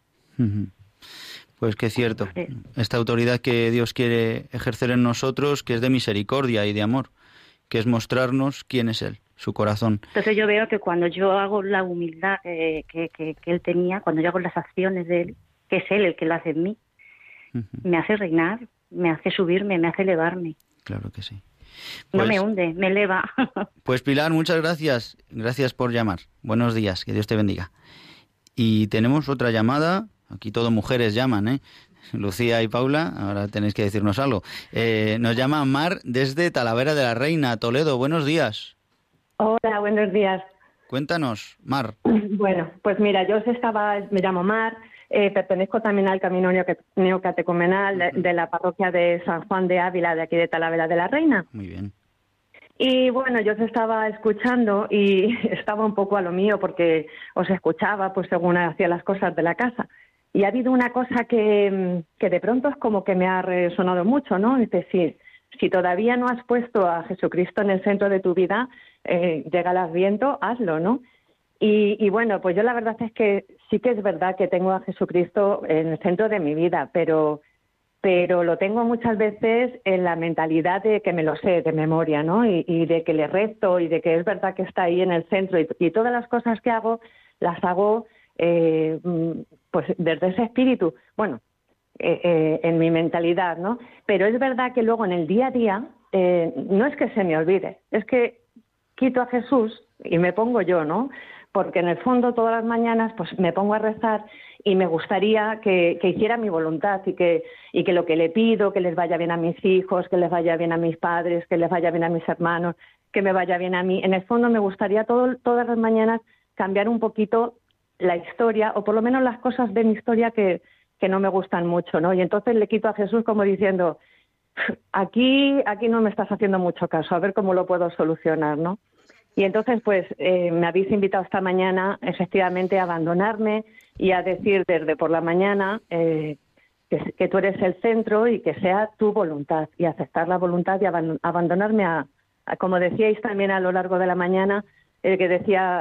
Pues que es cierto. Esta autoridad que Dios quiere ejercer en nosotros, que es de misericordia y de amor, que es mostrarnos quién es Él, su corazón. Entonces yo veo que cuando yo hago la humildad que Él tenía, cuando yo hago las acciones de Él, que es Él el que lo hace en mí, me hace reinar, me hace subirme, me hace elevarme. Claro que sí. Pues, no me hunde, me eleva. Pues Pilar, muchas gracias. Gracias por llamar. Buenos días, que Dios te bendiga. Y tenemos otra llamada. Aquí todo mujeres llaman, ¿eh? Lucía y Paula, ahora tenéis que decirnos algo. Nos llama Mar desde Talavera de la Reina, Toledo. Buenos días. Hola, buenos días. Cuéntanos, Mar. Bueno, pues mira, me llamo Mar, pertenezco también al Camino Neocatecumenal de la parroquia de San Juan de Ávila, de aquí de Talavera de la Reina. Muy bien. Y bueno, yo os estaba escuchando y estaba un poco a lo mío porque os escuchaba pues según hacía las cosas de la casa. Y ha habido una cosa que de pronto es como que me ha resonado mucho, ¿no? Es decir, si todavía no has puesto a Jesucristo en el centro de tu vida, llega el Adviento, hazlo, ¿no? Y bueno, pues yo la verdad es que sí que es verdad que tengo a Jesucristo en el centro de mi vida, pero lo tengo muchas veces en la mentalidad de que me lo sé de memoria, ¿no? Y de que le rezo y de que es verdad que está ahí en el centro y todas las cosas que hago, las hago pues desde ese espíritu, bueno, en mi mentalidad, ¿no? Pero es verdad que luego en el día a día no es que se me olvide, es que quito a Jesús y me pongo yo, ¿no? Porque en el fondo todas las mañanas pues me pongo a rezar y me gustaría que hiciera mi voluntad y que lo que le pido, que les vaya bien a mis hijos, que les vaya bien a mis padres, que les vaya bien a mis hermanos, que me vaya bien a mí. En el fondo me gustaría todas las mañanas cambiar un poquito la historia, o por lo menos las cosas de mi historia que no me gustan mucho, ¿no? Y entonces le quito a Jesús como diciendo, aquí no me estás haciendo mucho caso, a ver cómo lo puedo solucionar, ¿no? Y entonces, pues, me habéis invitado esta mañana, efectivamente, a abandonarme y a decir desde por la mañana que tú eres el centro y que sea tu voluntad, y aceptar la voluntad y abandonarme a, como decíais también a lo largo de la mañana, que decía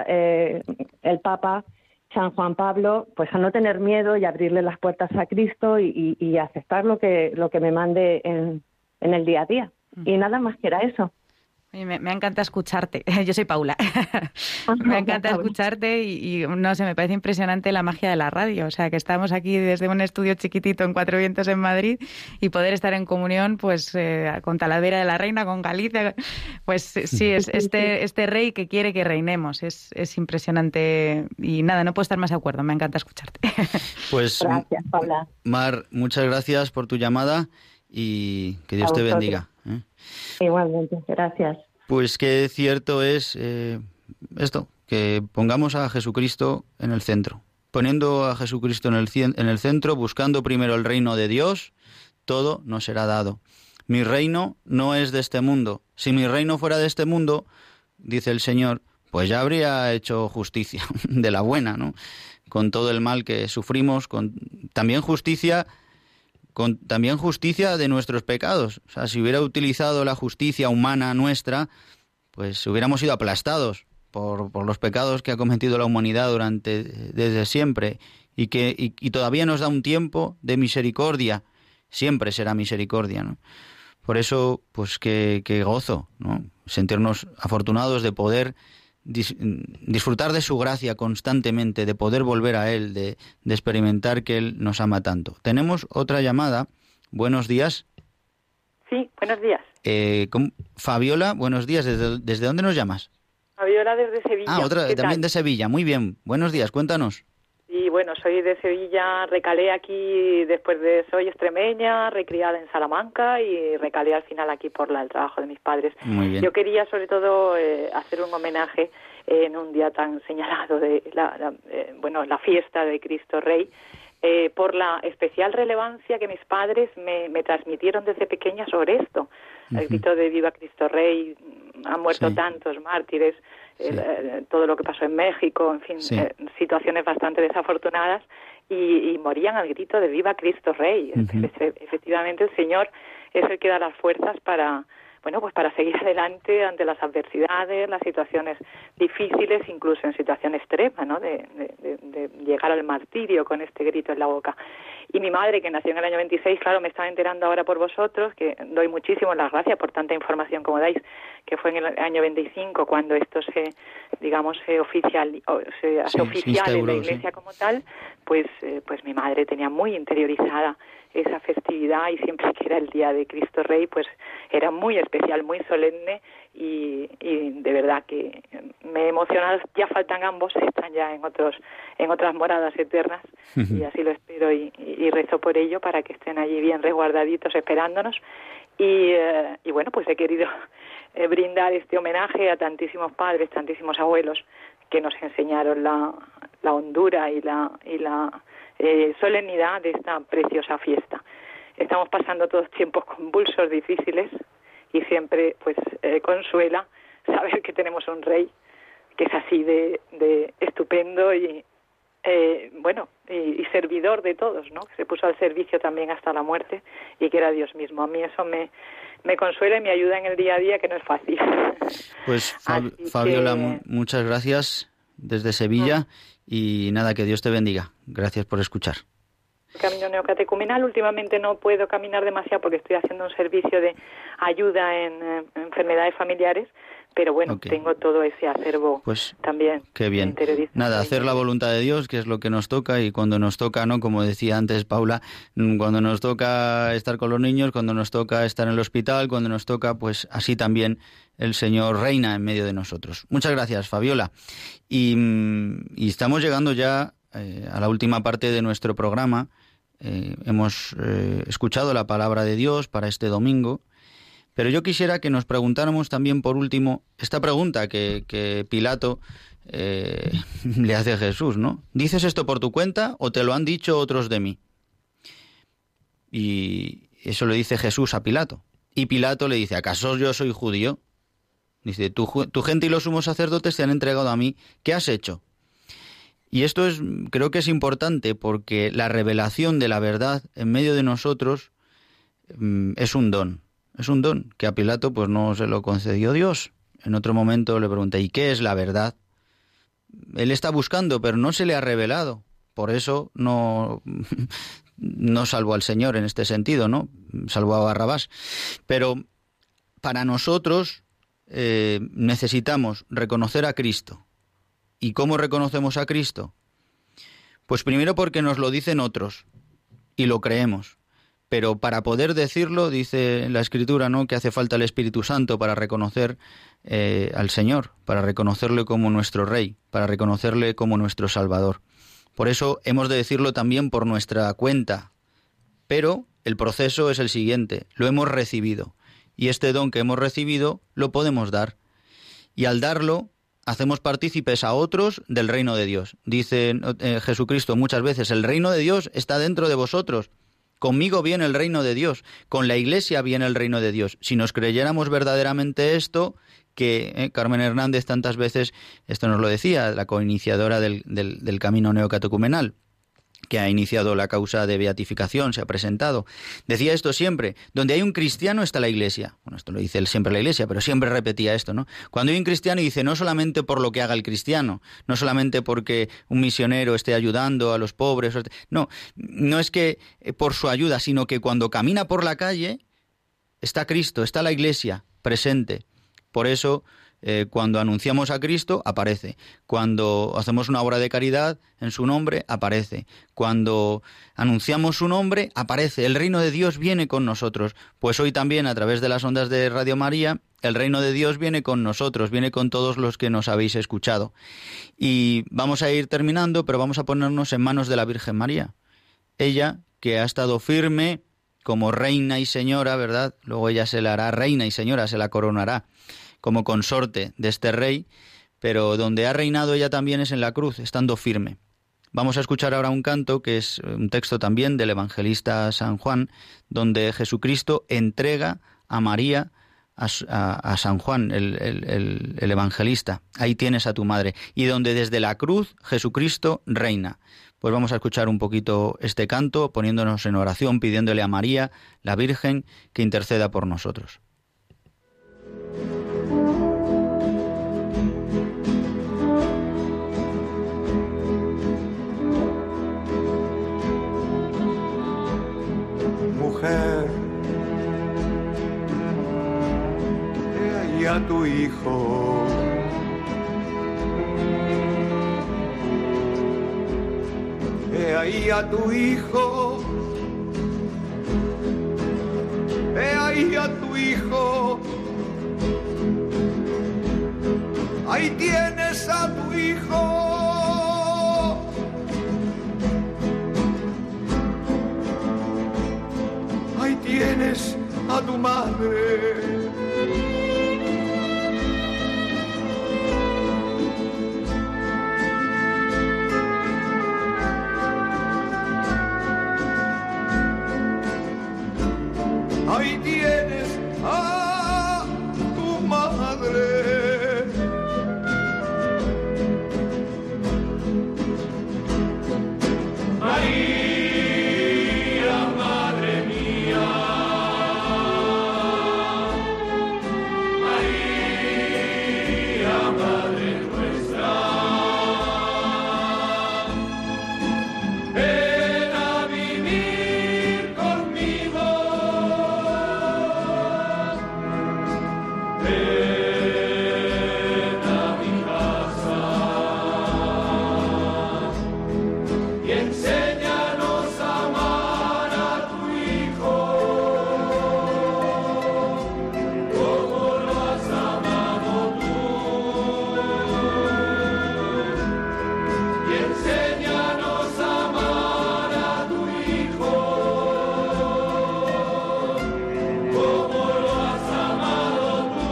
el Papa San Juan Pablo, pues a no tener miedo y abrirle las puertas a Cristo y aceptar lo que me mande en el día a día. Y nada más que era eso. Me encanta escucharte. Yo soy Paula. Me encanta escucharte y no sé, me parece impresionante la magia de la radio. O sea, que estamos aquí desde un estudio chiquitito en Cuatro Vientos en Madrid y poder estar en comunión pues con Talavera de la Reina, con Galicia. Pues sí, es este rey que quiere que reinemos. Es impresionante y nada, no puedo estar más de acuerdo. Me encanta escucharte. Pues gracias, Paula. Mar, muchas gracias por tu llamada y que Dios te bendiga. Igualmente, gracias. Pues que cierto es esto, que pongamos a Jesucristo en el centro. Poniendo a Jesucristo en el centro, buscando primero el reino de Dios, todo nos será dado. Mi reino no es de este mundo. Si mi reino fuera de este mundo, dice el Señor, pues ya habría hecho justicia de la buena, ¿no? Con todo el mal que sufrimos, también justicia de nuestros pecados. O sea, si hubiera utilizado la justicia humana nuestra, pues hubiéramos sido aplastados por los pecados que ha cometido la humanidad desde siempre y todavía nos da un tiempo de misericordia. Siempre será misericordia, ¿no? Por eso, pues que gozo, ¿no? Sentirnos afortunados de poder disfrutar de su gracia constantemente, de poder volver a Él, de experimentar que Él nos ama tanto. Tenemos otra llamada. Buenos días. Sí, buenos días. Fabiola, buenos días. ¿Desde dónde nos llamas? Fabiola desde Sevilla. Otra también de Sevilla. Muy bien. Buenos días, cuéntanos. Y bueno, soy de Sevilla, recalé aquí soy extremeña, recriada en Salamanca y recalé al final aquí por el trabajo de mis padres. Muy bien. Yo quería sobre todo hacer un homenaje en un día tan señalado de la fiesta de Cristo Rey, por la especial relevancia que mis padres me transmitieron desde pequeña sobre esto. El grito de Viva Cristo Rey, han muerto tantos mártires, todo lo que pasó en México, en fin, situaciones bastante desafortunadas, y morían al grito de ¡Viva Cristo Rey! Efectivamente, el Señor es el que da las fuerzas para seguir adelante ante las adversidades, las situaciones difíciles, incluso en situación extrema, ¿no? De llegar al martirio con este grito en la boca. Y mi madre, que nació en el año 26, claro, me estaba enterando ahora por vosotros, que doy muchísimas las gracias por tanta información como dais, que fue en el año 25 cuando esto se hace oficial en la Iglesia como tal, pues mi madre tenía muy interiorizada esa festividad, y siempre que era el día de Cristo Rey, pues era muy especial, muy solemne, y de verdad que me he emocionado. Ya faltan ambos, están ya en otras moradas eternas, y así lo espero y rezo por ello, para que estén allí bien resguardaditos esperándonos. Y bueno, pues he querido brindar este homenaje a tantísimos padres, tantísimos abuelos que nos enseñaron la hondura y la solemnidad de esta preciosa fiesta. Estamos pasando todos tiempos convulsos, difíciles, y siempre pues consuela saber que tenemos un rey que es así de estupendo y servidor de todos, ¿no? Que se puso al servicio también hasta la muerte, y que era Dios mismo. A mí eso me consuela y me ayuda en el día a día, que no es fácil. Pues Fabiola, muchas gracias desde Sevilla, y nada, que Dios te bendiga. Gracias por escuchar. Camino neocatecumenal, últimamente no puedo caminar demasiado porque estoy haciendo un servicio de ayuda en enfermedades familiares, pero bueno, tengo todo ese acervo también. Qué bien. Nada, hacer la voluntad de Dios, que es lo que nos toca, y cuando nos toca, ¿no? Como decía antes Paula, cuando nos toca estar con los niños, cuando nos toca estar en el hospital, cuando nos toca, pues así también el Señor reina en medio de nosotros. Muchas gracias, Fabiola. Y estamos llegando ya a la última parte de nuestro programa. Hemos escuchado la palabra de Dios para este domingo, pero yo quisiera que nos preguntáramos también, por último, esta pregunta que Pilato le hace a Jesús, ¿no? ¿Dices esto por tu cuenta o te lo han dicho otros de mí? Y eso le dice Jesús a Pilato. Y Pilato le dice, ¿acaso yo soy judío? Dice, tu gente y los sumos sacerdotes te han entregado a mí. ¿Qué has hecho? Y esto creo que es importante, porque la revelación de la verdad en medio de nosotros es un don. Es un don que a Pilato pues no se lo concedió Dios. En otro momento le pregunté, ¿y qué es la verdad? Él está buscando, pero no se le ha revelado. Por eso no salvó al Señor en este sentido, ¿no? Salvó a Barrabás. Pero para nosotros necesitamos reconocer a Cristo. ¿Y cómo reconocemos a Cristo? Pues primero porque nos lo dicen otros y lo creemos. Pero para poder decirlo, dice la Escritura, ¿no?, que hace falta el Espíritu Santo para reconocer al Señor, para reconocerle como nuestro Rey, para reconocerle como nuestro Salvador. Por eso hemos de decirlo también por nuestra cuenta. Pero el proceso es el siguiente: lo hemos recibido. Y este don que hemos recibido lo podemos dar. Y al darlo, hacemos partícipes a otros del reino de Dios. Dice Jesucristo muchas veces, el reino de Dios está dentro de vosotros. Conmigo viene el reino de Dios, con la Iglesia viene el reino de Dios. Si nos creyéramos verdaderamente esto, que Carmen Hernández tantas veces, esto nos lo decía, la coiniciadora del camino neocatecumenal, que ha iniciado la causa de beatificación, se ha presentado, decía esto siempre: donde hay un cristiano está la Iglesia. Bueno, esto lo dice él siempre la Iglesia, pero siempre repetía esto, ¿no? Cuando hay un cristiano, dice, no solamente por lo que haga el cristiano, no solamente porque un misionero esté ayudando a los pobres, no es que por su ayuda, sino que cuando camina por la calle está Cristo, está la Iglesia presente. Por eso, cuando anunciamos a Cristo, aparece. Cuando hacemos una obra de caridad en su nombre, aparece. Cuando anunciamos su nombre, aparece. El reino de Dios viene con nosotros. Pues hoy también, a través de las ondas de Radio María, el reino de Dios viene con nosotros, viene con todos los que nos habéis escuchado. Y vamos a ir terminando, pero vamos a ponernos en manos de la Virgen María. Ella, que ha estado firme como reina y señora, ¿verdad? Luego ella se la hará reina y señora, se la coronará como consorte de este rey, pero donde ha reinado ella también es en la cruz, estando firme. Vamos a escuchar ahora un canto que es un texto también del evangelista San Juan, donde Jesucristo entrega a María a San Juan, el evangelista. Ahí tienes a tu madre. Y donde desde la cruz Jesucristo reina. Pues vamos a escuchar un poquito este canto, poniéndonos en oración, pidiéndole a María, la Virgen, que interceda por nosotros. Mujer, he ahí a tu hijo. He ahí a tu hijo. He ahí a tu hijo. Ahí tienes a tu hijo. Ahí tienes a tu madre. Ahí tienes a tu madre. María, madre mía. María, madre nuestra. Ven a vivir conmigo. Ven a mi casa y enséñanos a amar a tu hijo como lo has amado tú, y enséñanos a amar a tu hijo como lo has amado tú.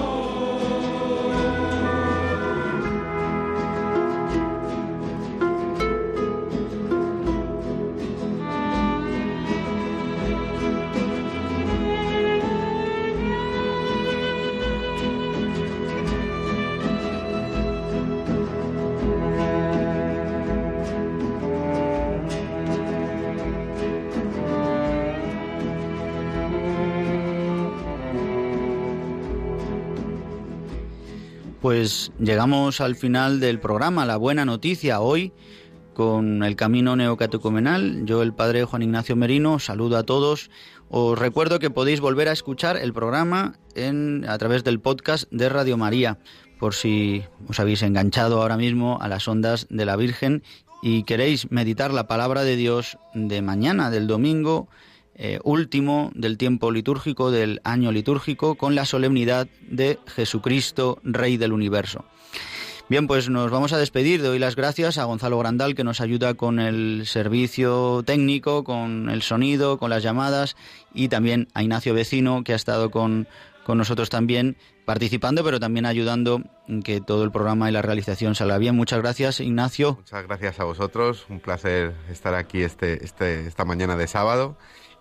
Pues llegamos al final del programa, la buena noticia hoy con el Camino Neocatecumenal. Yo, el padre Juan Ignacio Merino, saludo a todos. Os recuerdo que podéis volver a escuchar el programa a través del podcast de Radio María, por si os habéis enganchado ahora mismo a las ondas de la Virgen y queréis meditar la palabra de Dios de mañana, del domingo último del tiempo litúrgico, del año litúrgico, con la solemnidad de Jesucristo, Rey del Universo. Bien, pues nos vamos a despedir. Doy las gracias a Gonzalo Grandal, que nos ayuda con el servicio técnico, con el sonido, con las llamadas, y también a Ignacio Vecino, que ha estado con nosotros también participando, pero también ayudando en que todo el programa y la realización salga bien. Muchas gracias, Ignacio. Muchas gracias a vosotros. Un placer estar aquí esta mañana de sábado.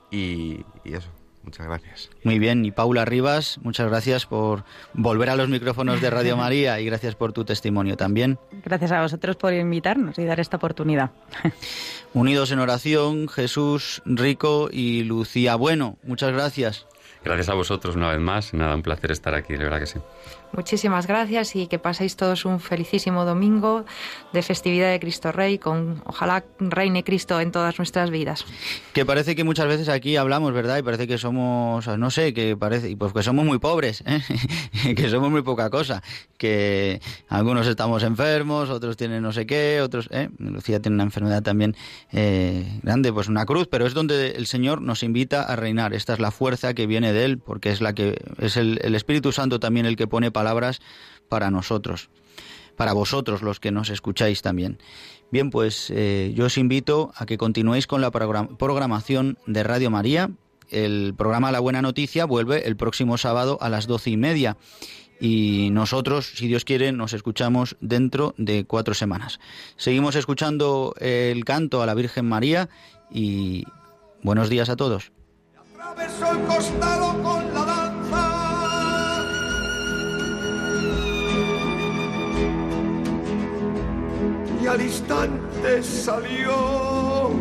Y eso, muchas gracias. Muy bien, y Paula Rivas, muchas gracias por volver a los micrófonos de Radio María y gracias por tu testimonio también. Gracias a vosotros por invitarnos y dar esta oportunidad. Unidos en oración, Jesús Rico y Lucía Bueno, muchas gracias. Gracias a vosotros una vez más. Nada, un placer estar aquí, de verdad que sí. Muchísimas gracias y que paséis todos un felicísimo domingo de festividad de Cristo Rey, ojalá reine Cristo en todas nuestras vidas. Que parece que muchas veces aquí hablamos, ¿verdad? Y parece que somos, no sé, que somos muy pobres, ¿eh? Que somos muy poca cosa, que algunos estamos enfermos, otros tienen no sé qué, otros, Lucía tiene una enfermedad también grande, pues una cruz, pero es donde el Señor nos invita a reinar. Esta es la fuerza que viene de Él, porque es el Espíritu Santo también el que pone palabras para nosotros, para vosotros los que nos escucháis también. Bien, pues yo os invito a que continuéis con la programación de Radio María. El programa La Buena Noticia vuelve el próximo sábado a las 12:30 y nosotros, si Dios quiere, nos escuchamos dentro de 4 semanas. Seguimos escuchando el canto a la Virgen María y buenos días a todos. Atravesó el costado con la danza al instante salió.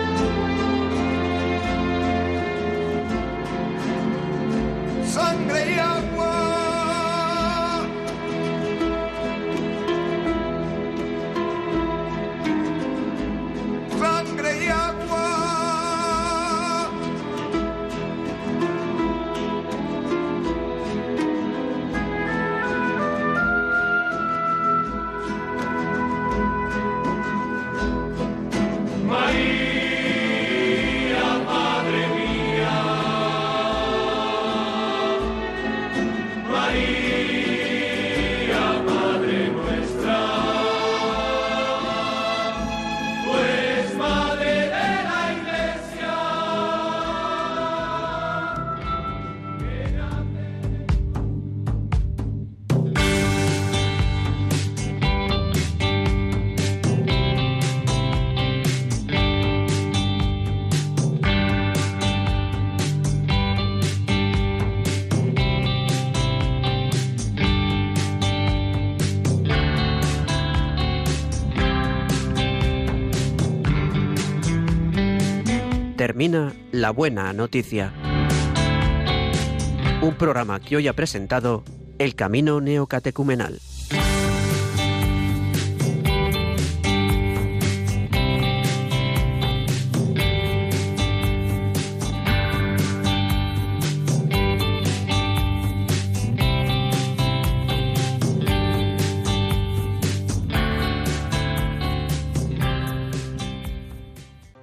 Sangre y agua, sangre y agua. María, madre mía, María, madre nuestra, tú eres madre de la Iglesia. Termina La Buena Noticia. Un programa que hoy ha presentado El Camino Neocatecumenal.